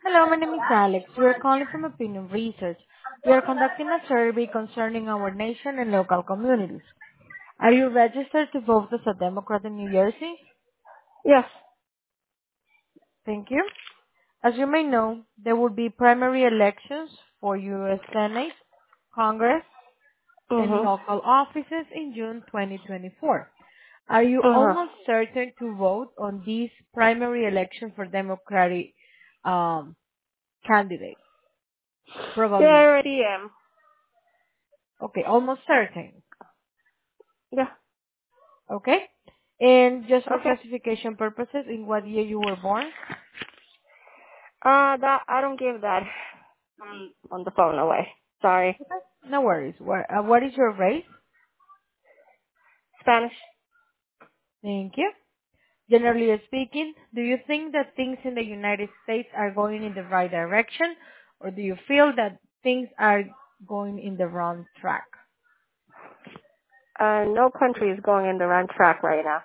Hello, my name is Alex. We are calling from Opinion Research. We are conducting a survey concerning our nation and local communities. Are you registered to vote as a Democrat in New Jersey? Yes. Thank you. As you may know, there will be primary elections for U.S. Senate, Congress, and Mhm. local offices in June 2024. Are you Uh huh. almost certain to vote on these primary elections for Democratic candidate? Yeah, I Probably. already am. Okay, almost certain. Yeah. Okay? And just for Okay. classification purposes, in what year you were born? That I don't give that on the phone away. Sorry. Okay. No worries. What is your race? Spanish. Thank you. Generally speaking, do you think that things in the United States are going in the right direction, or do you feel that things are going in the wrong track? No country is going in the right track right now.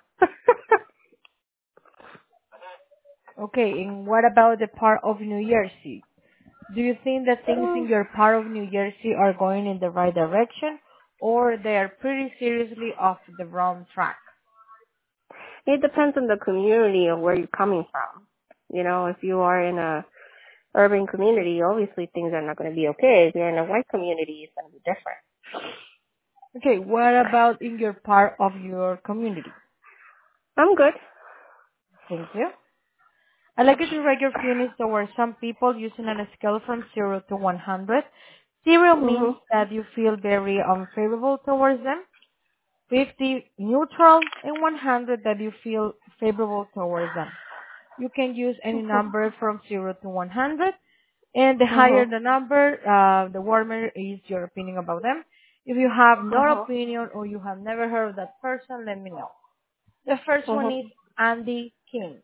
Okay, and what about the part of New Jersey? Do you think that things in your part of New Jersey are going in the right direction, or they are pretty seriously off the wrong track? It depends on the community of where you're coming from. You know, if you are in a urban community, obviously things are not going to be okay. If you're in a white community, it's going to be different. Okay, what about in your part of your community? I'm good. Thank you. I'd like you to rate your feelings towards some people using a scale from 0 to 100. 0 means Mhm. that you feel very unfavorable towards them, 50 neutral, and 100 that you feel favorable towards them. You can use any Mhm. number from 0 to 100, and the higher Mhm. the number, the warmer is your opinion about them. If you have no Mhm. opinion or you have never heard of that person, let me know. The first one Mhm. is Andy King.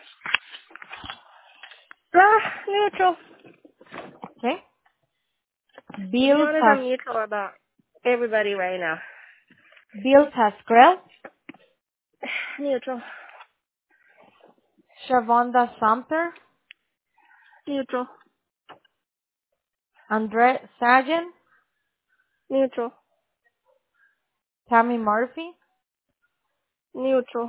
Neutral. Okay? To be Bill honest, Pas I'm neutral about everybody right now. Bill Pascrell, Neutral. Shavonda Sumter, Neutral. Andre Sargent, Neutral. Tammy Murphy. Neutral.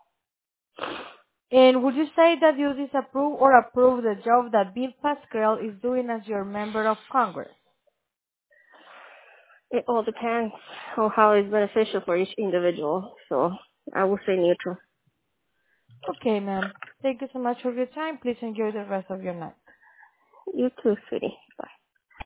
And would you say that you disapprove or approve the job that Bill Pascrell is doing as your member of Congress? It all depends on how it's beneficial for each individual. So I will say neutral. Okay, ma'am. Thank you so much for your time. Please enjoy the rest of your night. You too, sweetie. Bye.